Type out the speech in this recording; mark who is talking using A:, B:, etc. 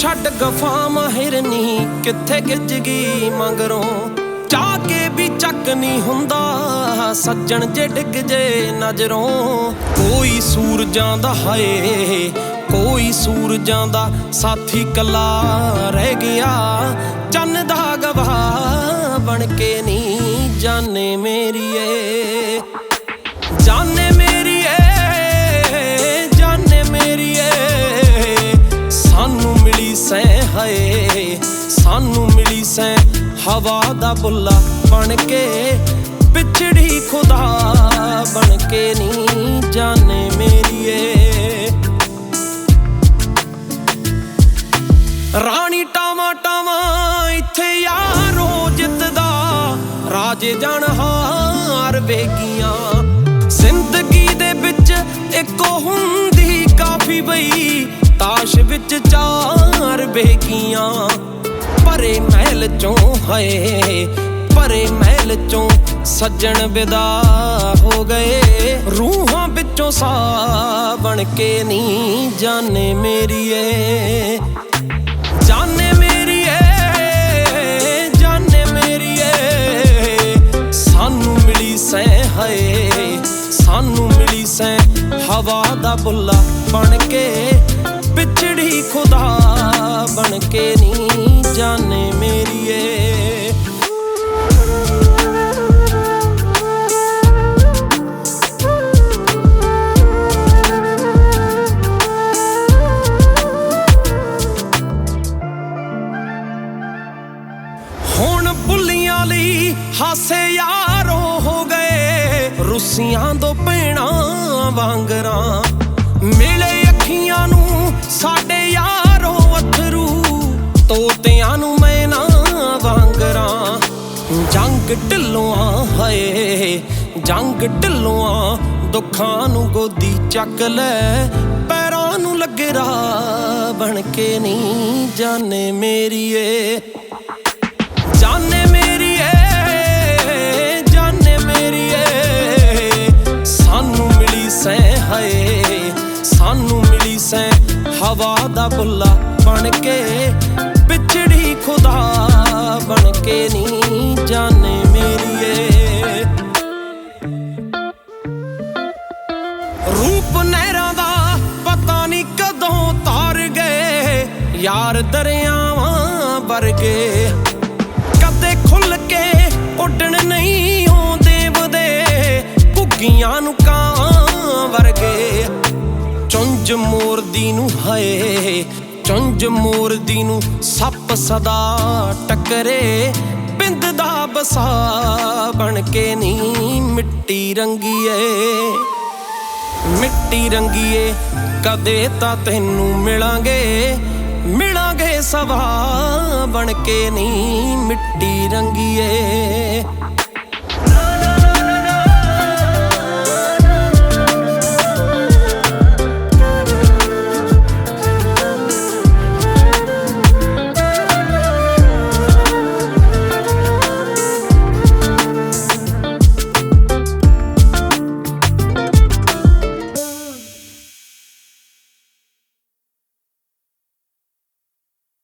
A: ਛੱਡ ਗਫਾ ਮਾਹਿਰਨੀ ਕਿੱਥੇ ਗਿੱਜ ਗਈ ਮਗਰੋਂ ਚਾਹ ਕੇ ਵੀ ਚੱਕ ਨਹੀਂ ਹੁੰਦਾ ਸੱਜਣ ਜੇ ਡਿੱਗ ਜੇ ਨਜ਼ਰੋਂ। ਕੋਈ ਸੂਰਜਾਂ ਦਾ ਹਾਏ ਕੋਈ ਸੂਰਜਾਂ ਦਾ ਸਾਥੀ ਕੱਲਾ ਰਹਿ ਗਿਆ ਚੰਨ ਦਾ ਗਵਾਹ ਬਣ ਕੇ ਨਹੀਂ ਜਾਨੇ ਮੇਰੀਏ ਜਾਨੇ ਮੇਰੀਏ ਜਾਨੇ ਮੇਰੀਏ। ਸਾਨੂੰ ਮਿਲੀ ਸੈਂ ਹਾਏ ਸਾਨੂੰ ਮਿਲੀ ਸੈਂ ਹਵਾ ਦਾ ਬੁੱਲਾ ਬਣ ਕੇ ਪਿਛੜੀ ਖੁਦਾ ਬਣ ਕੇ ਨਹੀਂ ਜਾਨੇ ਮੇਰੀਏ। ਰਾਣੀ ਟਾਵਾਂ ਟਾਵਾਂ ਇੱਥੇ ਯਾਰੋ ਜਿੱਤਦਾ ਰਾਜੇ ਜਾਣ ਹਾਰ ਵੇਗੀਆਂ। ਜ਼ਿੰਦਗੀ ਦੇ ਵਿੱਚ ਇੱਕੋ ਹੁੰਦੀ ਕਾਫੀ ਬਈ ਤਾਸ਼ ਵਿੱਚ ਚਾਰ ਵੇਗੀਆਂ। ਭਰੇ ਮਹਿਲ ਚੋਂ ਹਾਏ ਭਰੇ ਮਹਿਲ ਚੋਂ ਸੱਜਣ ਵਿਦਾ ਹੋ ਗਏ ਰੂਹਾਂ ਵਿੱਚੋਂ ਸਾਹ ਬਣ ਕੇ ਨਹੀਂ ਜਾਨੇ ਮੇਰੀਏ ਜਾਨੇ ਮੇਰੀਏ ਜਾਨੇ ਮੇਰੀਏ। ਸਾਨੂੰ ਮਿਲੀ ਸੈਂ ਹਾਏ ਸਾਨੂੰ ਮਿਲੀ ਸੈਂ ਹਵਾ ਦਾ ਬੁੱਲਾ ਬਣ ਕੇ ਪਿਛੜੀ ਖੁਦਾ ਬਣ ਕੇ ਨਹੀਂ ਜਾਨੇ ਮੇਰੀਏ। ਹੁਣ ਬੁੱਲੀਆਂ ਲਈ ਹਾਸੇ ਯਾਰੋ ਹੋ ਗਏ ਰੁੱਸੀਆਂ ਦੋ ਭੈਣਾਂ ਵਾਂਗਰਾਂ। ਮਿਲੇ ਅੱਖੀਆਂ ਨੂੰ ਸਾਡੇ ਯਾਰੋ ਅਥਰੂ ਤੋਤਿਆਂ ਨੂੰ ਮੈਨਾ ਵਾਂਗਰਾਂ। ਜੰਗ ਢਿੱਲੋਂ ਹਾਏ ਜੰਗ ਢਿੱਲੋਂ ਦੁੱਖਾਂ ਨੂੰ ਗੋਦੀ ਚੱਕ ਲੈ ਪੈਰਾਂ ਨੂੰ ਲੱਗੇ ਰਾਹ ਬਣ ਕੇ ਨਹੀਂ ਜਾਨੇ ਮੇਰੀਏ ਜਾਨੇ ਮੇਰੀਏ ਜਾਨੇ ਮੇਰੀਏ। ਸਾਨੂੰ ਮਿਲੀ ਸੈਂ ਹਾਏ ਸਾਨੂੰ ਮਿਲੀ ਸੈਂ ਹਵਾ ਦਾ ਬੁੱਲਾ ਬਣ ਕੇ ਪਿਛੜੀ ਖੁਦਾ ਬਣ ਕੇ ਨਹੀਂ ਜਾਨੇ ਮੇਰੀਏ। ਰੂਪ ਨਹਿਰਾਂ ਦਾ ਪਤਾ ਨਹੀਂ ਕਦੋਂ ਤਾਰ ਗਏ ਯਾਰ ਦਰਿਆਵਾਂ ਵਰਗੇ। ਕਦੇ ਖੁੱਲ ਕੇ ਉੱਡਣ ਨਹੀਂ ਆਉਂਦੇ ਵਦੇ ਘੁੱਗੀਆਂ ਨੂੰ ਕਾਂ ਵਰਗੇ। ਚੁੰਝ ਮੋਰਦੀ ਨੂੰ ਹਾਏ ਚੁੰਝ ਮੋਰਦੀ ਨੂੰ ਸੱਪ ਸਦਾ ਟੱਕਰੇ ਬਿੰਦ ਦਾ ਬਸਾ ਬਣ ਕੇ ਨਹੀਂ ਮਿੱਟੀ ਰੰਗੀਏ ਮਿੱਟੀ ਰੰਗੀਏ। ਕਦੇ ਤਾਂ ਤੈਨੂੰ ਮਿਲਾਂਗੇ ਮਿਲਾਂਗੇ ਸਵਾ ਬਣ ਕੇ ਨਹੀਂ ਮਿੱਟੀ ਰੰਗੀਏ।